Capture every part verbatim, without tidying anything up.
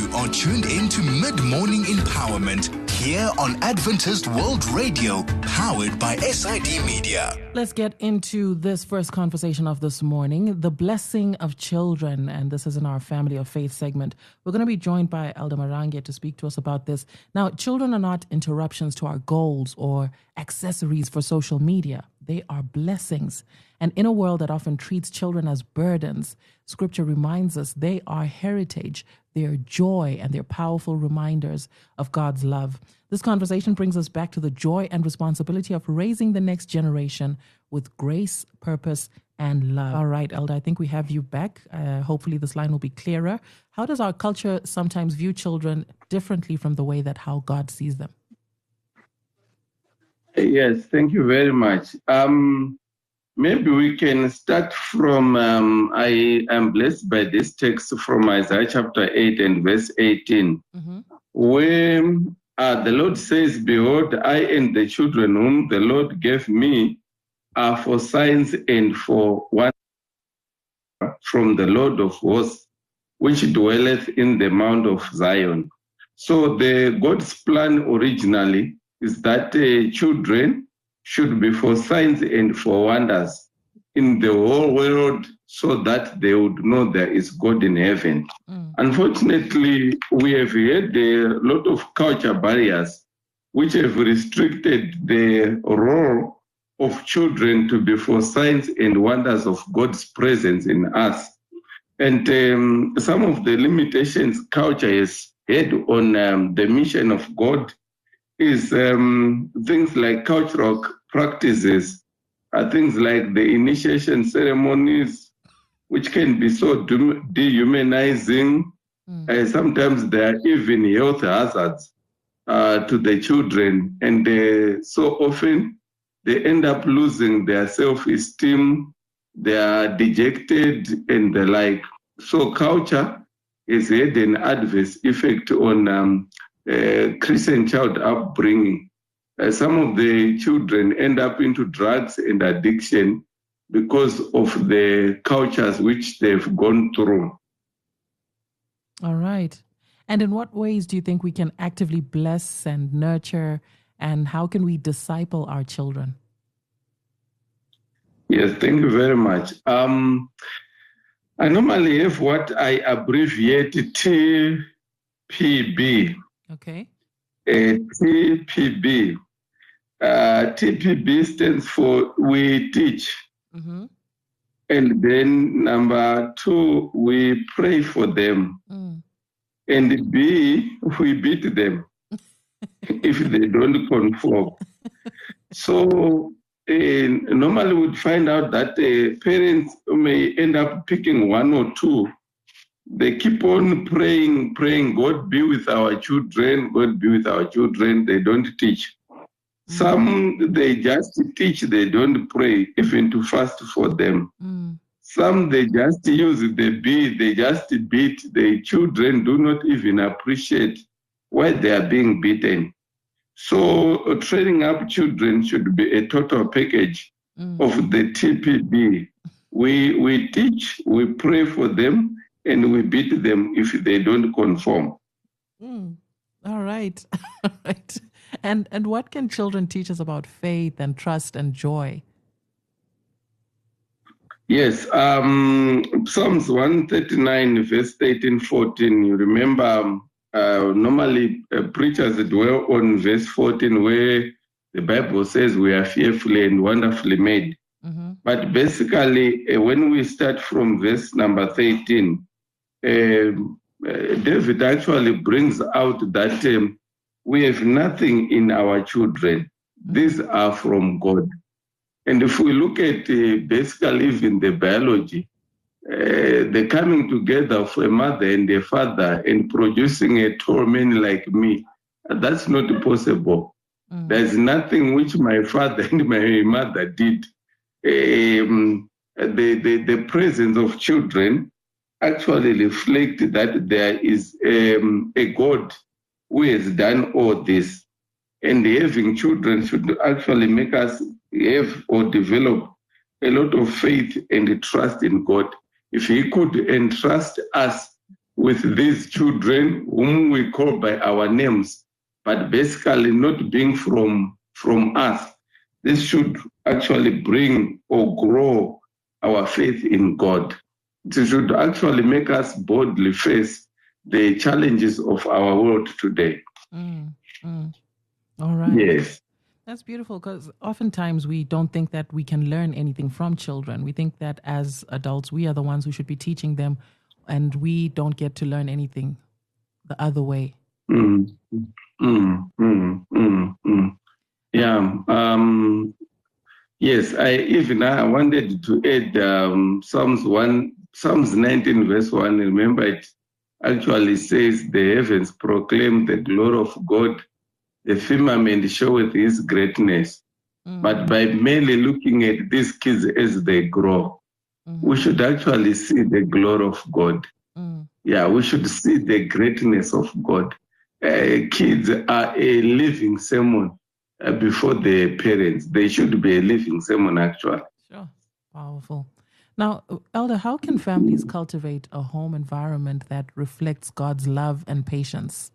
You are tuned in to Mid-Morning Empowerment here on Adventist World Radio, powered by S I D Media. Let's get into this first conversation of this morning, the blessing of children. And this is in our Family of Faith segment. We're going to be joined by Elder Marange to speak to us about this. Now, children are not interruptions to our goals or accessories for social media. They are blessings. And in a world that often treats children as burdens, Scripture reminds us they are heritage, their joy, and they're powerful reminders of God's love. This conversation brings us back to the joy and responsibility of raising the next generation with grace, purpose, and love. All right, Elder, I think we have you back. Uh, hopefully this line will be clearer. How does our culture sometimes view children differently from the way that how God sees them? Yes, thank you very much. Um, maybe we can start from, um, I am blessed by this text from Isaiah chapter eight and verse eighteen, mm-hmm. where uh, the Lord says, "Behold, I and the children whom the Lord gave me are for signs and for wonders from the Lord of hosts, which dwelleth in the mount of Zion." So the God's plan originally is that uh, children should be for signs and for wonders in the whole world so that they would know there is God in heaven. Mm. Unfortunately, we have had a lot of culture barriers which have restricted the role of children to be for signs and wonders of God's presence in us. And um, some of the limitations culture has had on um, the mission of God is um, things like cultural practices, uh, things like the initiation ceremonies, which can be so de- dehumanizing. Mm. Uh, sometimes there are even health hazards uh, to the children, and uh, so often they end up losing their self-esteem, they are dejected, and the like. So culture has had an adverse effect on um, Uh, Christian child upbringing. Uh, some of the children end up into drugs and addiction because of the cultures which they've gone through. All right. And in what ways do you think we can actively bless and nurture, and how can we disciple our children? Yes, thank you very much. Um, I normally have what I abbreviate T P B. Okay. Uh, T P B. Uh, T P B stands for we teach. Mm-hmm. And then number two, we pray for them. Mm. And B, we beat them if they don't conform. So uh, normally we'd find out that uh, parents may end up picking one or two. They keep on praying, praying, God be with our children, God be with our children. They don't teach. Mm. Some, they just teach, they don't pray, even to fast for them. Mm. Some, they just use the beat, they just beat. The children do not even appreciate why they are being beaten. So uh, training up children should be a total package mm. of the T P B. We, we teach, we pray for them, and we beat them if they don't conform. Mm. All right. All right. And and what can children teach us about faith and trust and joy? Yes. Um, Psalms one thirty-nine, verse thirteen, fourteen. You remember, uh, normally uh, preachers dwell on verse fourteen, where the Bible says we are fearfully and wonderfully made. Mm-hmm. But basically, uh, when we start from verse number thirteen, Uh, uh, David actually brings out that um, we have nothing in our children. These are from God. And if we look at uh, basically even the biology, uh, the coming together of a mother and a father and producing a tall man like me, that's not possible. Mm. There's nothing which my father and my mother did. Um, the, the, the presence of children actually reflect that there is um, a God who has done all this. And having children should actually make us have or develop a lot of faith and trust in God. If He could entrust us with these children whom we call by our names, but basically not being from, from us. This should actually bring or grow our faith in God. It should actually make us boldly face the challenges of our world today. Mm, mm. All right. Yes. That's beautiful, because oftentimes we don't think that we can learn anything from children. We think that as adults, we are the ones who should be teaching them, and we don't get to learn anything the other way. Mm, mm, mm, mm, mm. Yeah. Um, yes, I even I wanted to add um, Psalms one, Psalms nineteen, verse one. Remember, it actually says, "The heavens proclaim the glory of God; the firmament showeth His greatness." Mm. But by merely looking at these kids as they grow, mm-hmm. we should actually see the glory of God. Mm. Yeah, we should see the greatness of God. Uh, kids are a living sermon. Uh, before the parents, they should be a living sermon, actually. Sure. Powerful. Now, Elder, how can families cultivate a home environment that reflects God's love and patience?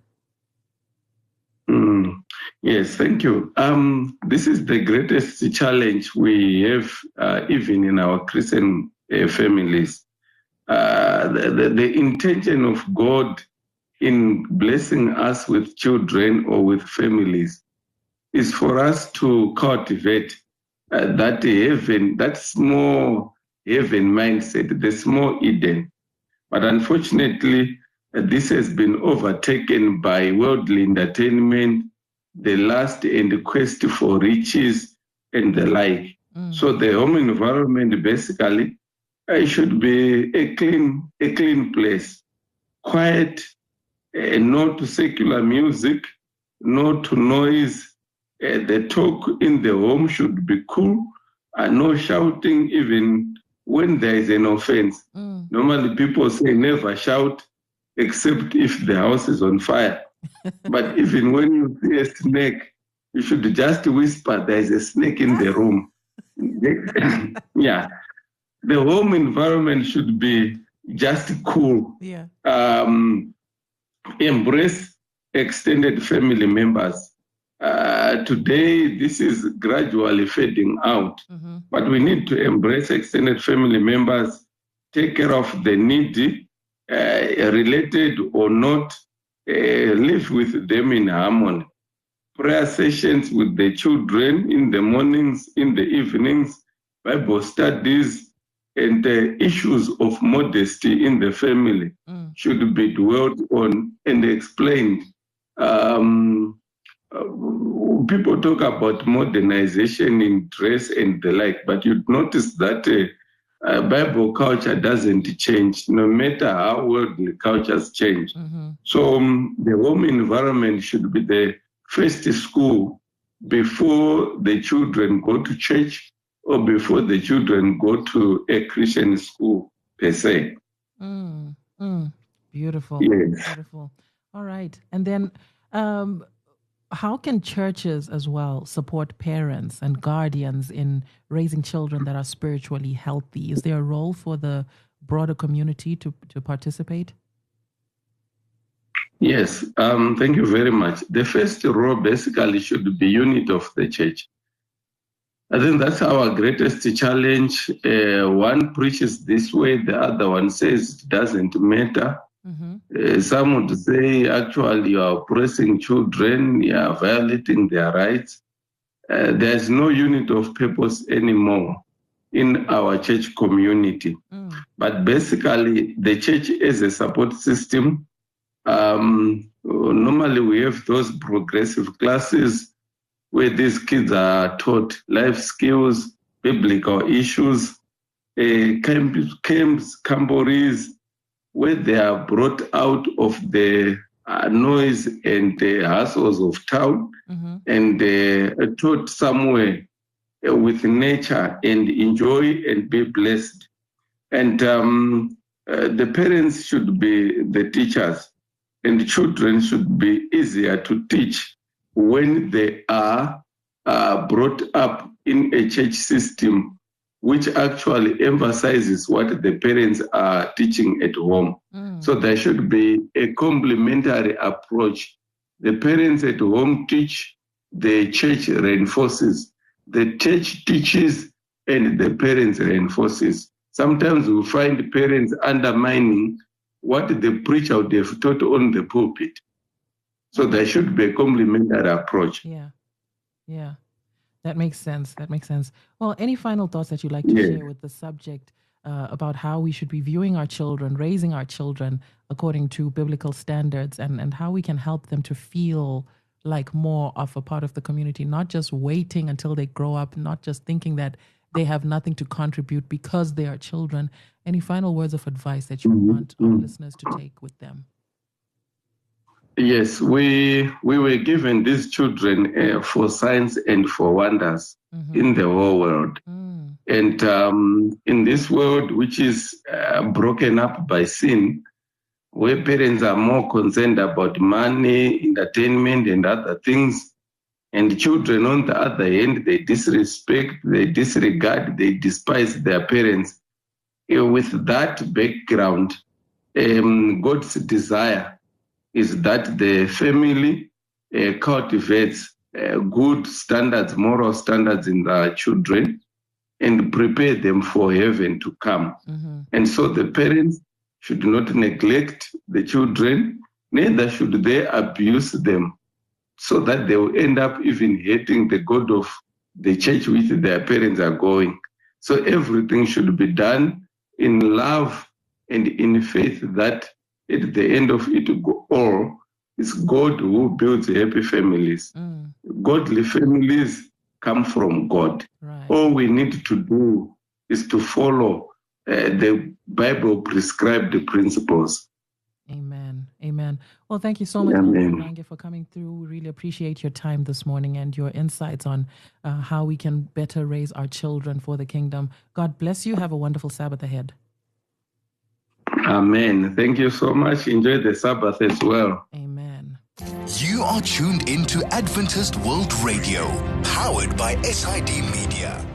Mm, yes, thank you. Um, this is the greatest challenge we have, uh, even in our Christian uh, families. Uh, the, the, the intention of God in blessing us with children or with families is for us to cultivate uh, that heaven, that small heaven mindset, the small Eden. But unfortunately, uh, this has been overtaken by worldly entertainment, the lust and the quest for riches and the like. Mm. So the home environment basically uh, should be a clean, a clean place, quiet, uh, no to secular music, no to noise. Uh, the talk in the home should be cool, and no shouting even when there is an offense. Mm. Normally people say never shout except if the house is on fire. But even when you see a snake, you should just whisper, there is a snake in the room. Yeah. The home environment should be just cool. Yeah. Um, embrace extended family members. Uh, today, this is gradually fading out, mm-hmm. but we need to embrace extended family members, take care of the needy, uh, related or not, uh, live with them in harmony. Prayer sessions with the children in the mornings, in the evenings, Bible studies, and the issues of modesty in the family mm. should be dwelt on and explained. Um, Uh, people talk about modernization in dress and the like, but you notice that uh, uh, Bible culture doesn't change, no matter how worldly cultures change. Mm-hmm. So um, the home environment should be the first school before the children go to church or before the children go to a Christian school, per se. Mm, mm, beautiful. Yes. Beautiful. All right. And then... Um, how can churches as well support parents and guardians in raising children that are spiritually healthy? Is there a role for the broader community to, to participate? Yes, um, thank you very much. The first role basically should be unit of the church. I think that's our greatest challenge. Uh, one preaches this way, the other one says it doesn't matter. Mm-hmm. Uh, some would say, actually, you are oppressing children, you are violating their rights. Uh, there's no unit of purpose anymore in our church community. Mm. But basically, the church is a support system. Um, normally, we have those progressive classes where these kids are taught life skills, biblical issues, uh, camps, camps, camborees, where they are brought out of the uh, noise and the hassles of town mm-hmm. and uh, taught somewhere uh, with nature and enjoy and be blessed. And um, uh, the parents should be the teachers, and the children should be easier to teach when they are uh, brought up in a church system which actually emphasizes what the parents are teaching at home. Mm. So there should be a complementary approach. The parents at home teach, the church reinforces. The church teaches, and the parents reinforces. Sometimes we find parents undermining what the preacher would have taught on the pulpit. So there should be a complementary approach. Yeah, yeah. That makes sense. That makes sense. Well, any final thoughts that you'd like to Yeah. share with the subject uh, about how we should be viewing our children, raising our children according to biblical standards, and, and how we can help them to feel like more of a part of the community, not just waiting until they grow up, not just thinking that they have nothing to contribute because they are children. Any final words of advice that you Mhm, want our mhm. listeners to take with them? Yes, we we were given these children uh, for signs and for wonders Mhm. in the whole world. Mm. And um, in this world, which is uh, broken up by sin, where parents are more concerned about money, entertainment, and other things, and children, on the other hand, they disrespect, they disregard, they despise their parents. Uh, With that background, um, God's desire is that the family uh, cultivates uh, good standards, moral standards in the children, and prepare them for heaven to come. Mhm. And so the parents should not neglect the children, neither should they abuse them, so that they will end up even hating the God of the church which their parents are going. So everything should be done in love and in faith that at the end of it all, it's God who builds happy families. Mm. Godly families come from God. Right. All we need to do is to follow uh, the Bible prescribed principles. Amen. Amen. Well, thank you so much, Amen. Elder Marange, for coming through. We really appreciate your time this morning and your insights on uh, how we can better raise our children for the kingdom. God bless you. Have a wonderful Sabbath ahead. Amen. Thank you so much. Enjoy the Sabbath as well. Amen. You are tuned into Adventist World Radio, powered by S I D Media.